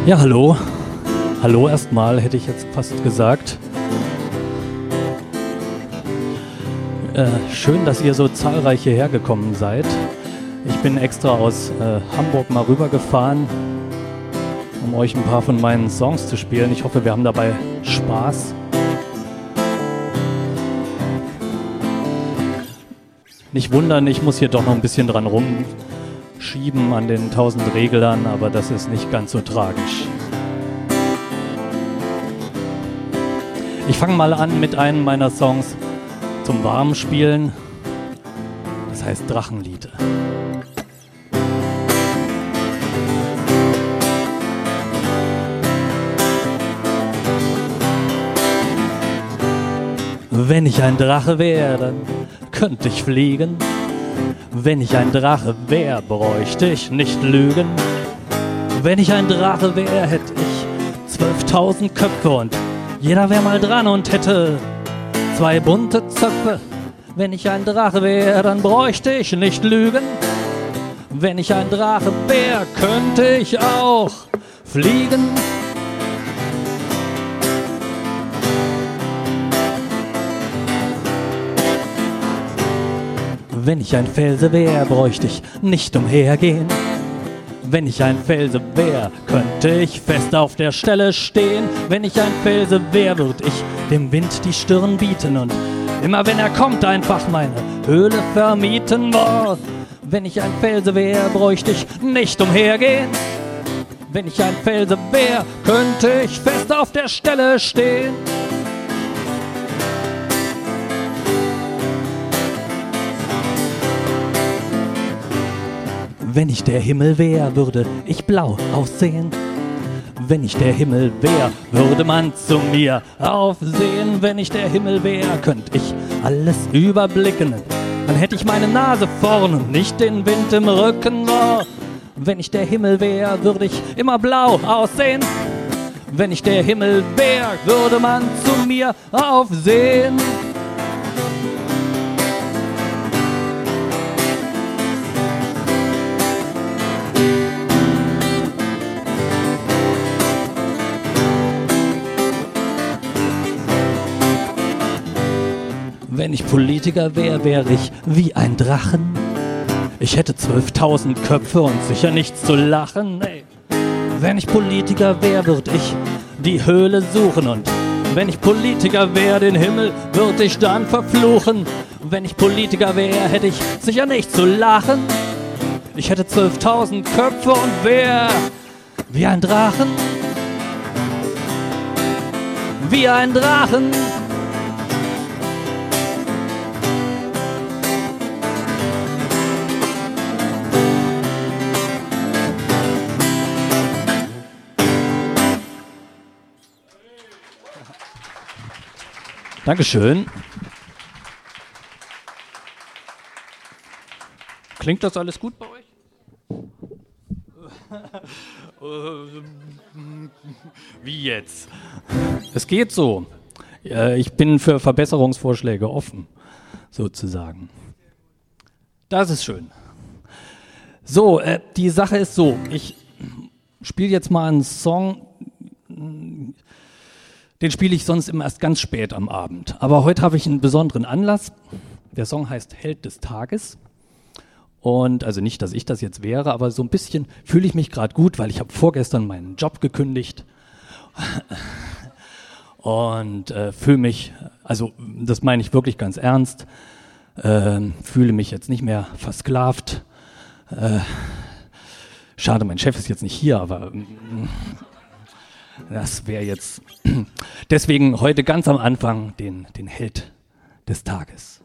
Ja, hallo. Hallo erstmal, hätte ich jetzt fast gesagt. Schön, dass ihr so zahlreich hierher gekommen seid. Ich bin extra aus Hamburg mal rübergefahren, um euch ein paar von meinen Songs zu spielen. Ich hoffe, wir haben dabei Spaß. Nicht wundern, ich muss hier doch noch ein bisschen dran rumschieben an den 1000 Reglern, aber das ist nicht ganz so tragisch. Ich fange mal an mit einem meiner Songs zum Warmspielen. Das heißt Drachenlied. Wenn ich ein Drache wäre, dann könnte ich fliegen. Wenn ich ein Drache wäre, bräuchte ich nicht lügen. Wenn ich ein Drache wäre, hätte ich 12.000 Köpfe und jeder wäre mal dran und hätte 2 bunte Zöpfe. Wenn ich ein Drache wäre, dann bräuchte ich nicht lügen. Wenn ich ein Drache wäre, könnte ich auch fliegen. Wenn ich ein Felse wäre, bräuchte ich nicht umhergehen. Wenn ich ein Felse wäre, könnte ich fest auf der Stelle stehen. Wenn ich ein Felse wäre, würde ich dem Wind die Stirn bieten und immer wenn er kommt, einfach meine Höhle vermieten. Boah. Wenn ich ein Felse wäre, bräuchte ich nicht umhergehen. Wenn ich ein Felse wäre, könnte ich fest auf der Stelle stehen. Wenn ich der Himmel wäre, würde ich blau aussehen. Wenn ich der Himmel wäre, würde man zu mir aufsehen. Wenn ich der Himmel wäre, könnte ich alles überblicken. Dann hätte ich meine Nase vorn und nicht den Wind im Rücken. Oh. Wenn ich der Himmel wäre, würde ich immer blau aussehen. Wenn ich der Himmel wäre, würde man zu mir aufsehen. Wenn ich Politiker wäre, wäre ich wie ein Drachen. Ich hätte 12.000 Köpfe und sicher nichts zu lachen. Nee. Wenn ich Politiker wäre, würde ich die Höhle suchen. Und wenn ich Politiker wäre, den Himmel würde ich dann verfluchen. Wenn ich Politiker wäre, hätte ich sicher nichts zu lachen. Ich hätte 12.000 Köpfe und wäre wie ein Drachen. Wie ein Drachen. Dankeschön. Klingt das alles gut bei euch? Wie jetzt? Es geht so. Ich bin für Verbesserungsvorschläge offen, sozusagen. Das ist schön. So, die Sache ist so. Ich spiele jetzt mal einen Song. Den spiele ich sonst immer erst ganz spät am Abend. Aber heute habe ich einen besonderen Anlass. Der Song heißt Held des Tages. Und also nicht, dass ich das jetzt wäre, aber so ein bisschen fühle ich mich gerade gut, weil ich habe vorgestern meinen Job gekündigt. Und fühle mich, also das meine ich wirklich ganz ernst, fühle mich jetzt nicht mehr versklavt. Schade, mein Chef ist jetzt nicht hier, aber... Das wäre jetzt deswegen heute ganz am Anfang den Held des Tages.